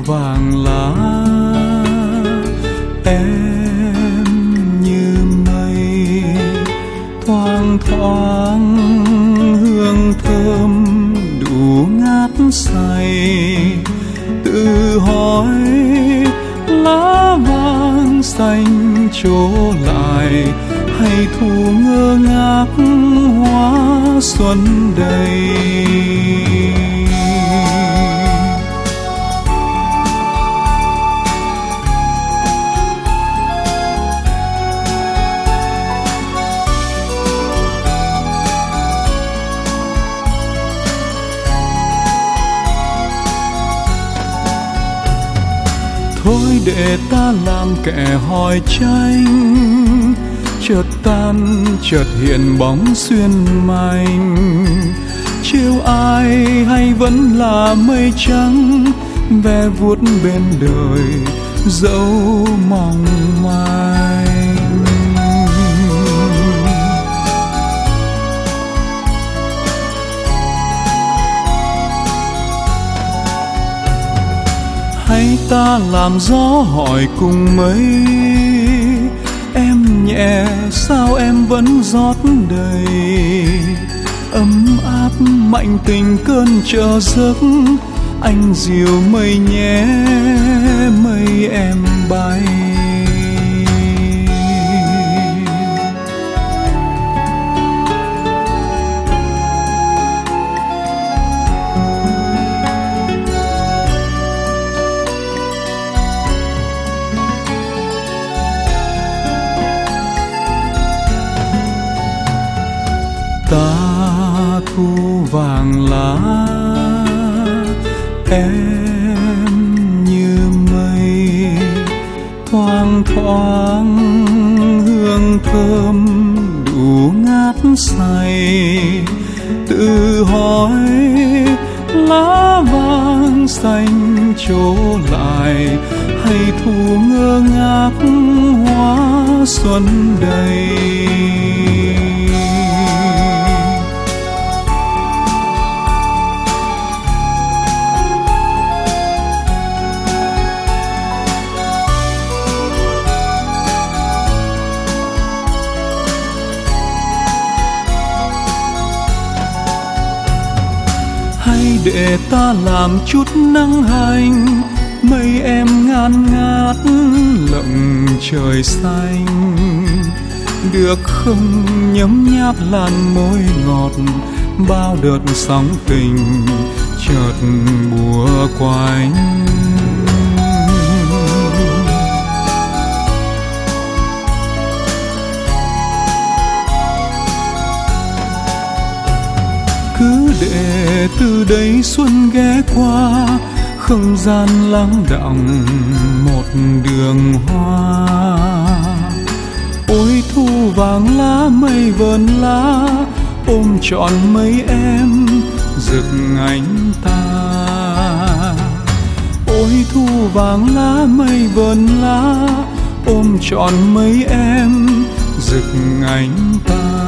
vàng lá, em như mây thoang thoáng hương thơm đủ ngát say. Tự hỏi lá vàng xanh trổ lại hay thu ngơ ngác hoa xuân đầy. Thôi để ta làm kẻ hỏi tranh, chợt tan chợt hiện bóng xuyên manh. Chiều ai hay vẫn là mây trắng, ve vuốt bên đời dẫu mong manh. Hay ta làm gió hỏi cùng mây, em nhẹ sao em vẫn rót đầy. Ấm áp mạnh tình cơn chờ giấc, anh dìu mây nhé mây em bay. Ta thu vàng lá, em như mây thoang thoáng hương thơm đủ ngát say. Tự hỏi lá vàng xanh trổ lại hay thu ngơ ngác hoa xuân đầy. Hay để ta làm chút nắng hành, mây em ngàn ngát lộng trời xanh. Được không nhấm nháp làn môi ngọt, bao đợt sóng tình chợt bùa quanh. Cứ để từ đây xuân ghé qua, không gian lắng đọng một đường hoa. Ôi thu vàng lá mây vờn lá, ôm trọn mấy em rực ánh ta. Ôi thu vàng lá mây vờn lá, ôm trọn mấy em rực ánh ta.